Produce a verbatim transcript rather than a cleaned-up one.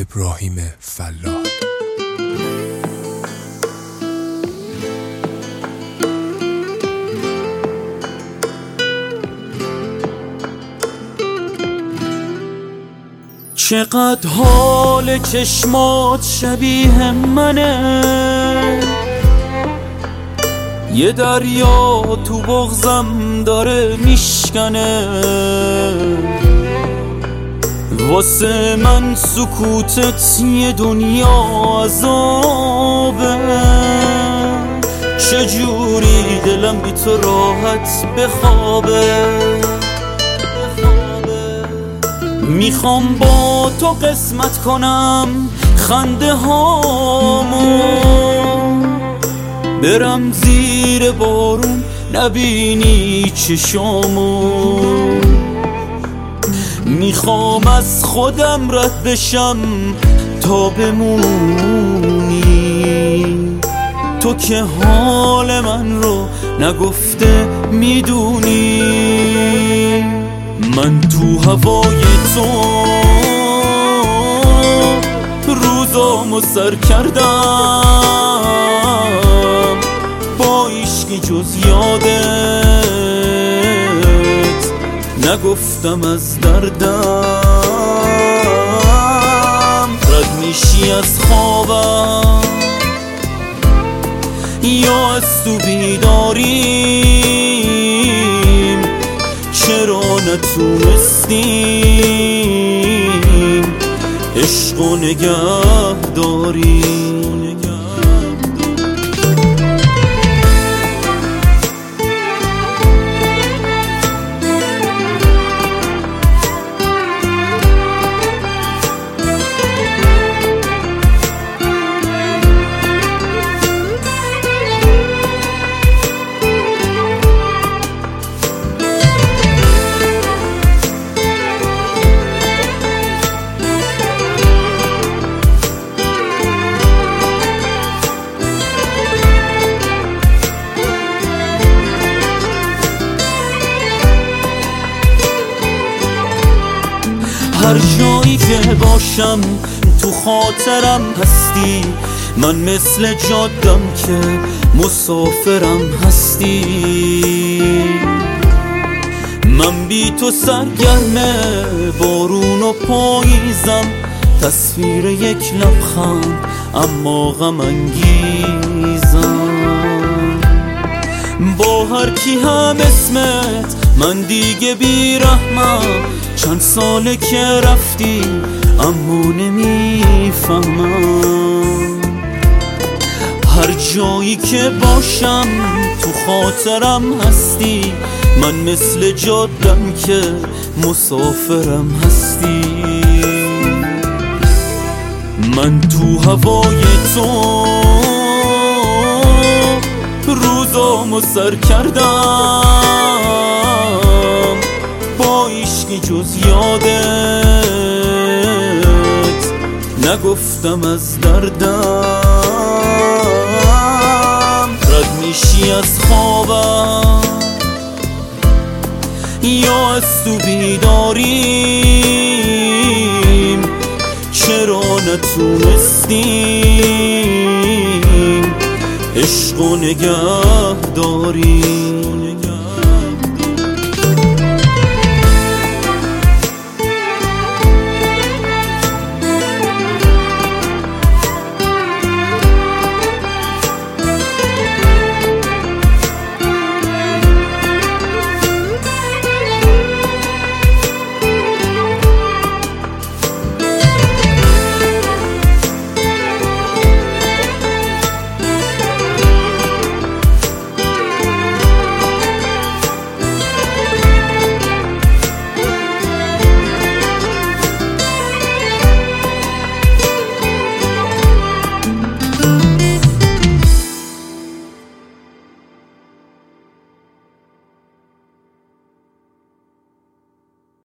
ابراهیم فلاح. چقدر حال چشمات شبیه منه، یه دریا تو بغضم داره میشکنه، واسه من سکوتت یه دنیا عذابه، چجوری دلم بی تو راحت بخوابه. میخوام با تو قسمت کنم خنده هامو، برم زیر بارون نبینی چشامو، میخوام از خودم رد بشم تا بمونی، تو که حال من رو نگفته میدونی. من تو هوای تو روزامو سر کردم، با عشقی جز یادت نگفتم از دردم. رد میشی از خوابم یا از تو بیداریم، چرا نتونستیم عشقو نگه داریم. هر جایی که باشم تو خاطرم هستی، من مثل جادم که مسافرم هستی. من بی تو سرگرم بارون و پاییزم، تصویر یک لبخند اما غم انگیزم. با هر کی هم اسمت من دیگه بیرحمم، چند ساله که رفتی اما نمیفهمم. هر جایی که باشم تو خاطرم هستی، من مثل جادم که مسافرم هستی. من تو هوای تو روزامو سر کردم، با عشقی جز یادت نگفتم از دردم. رد میشی از خوابم یا از تو بیداریم، چرا نتونستیم عشقو نگه داریم.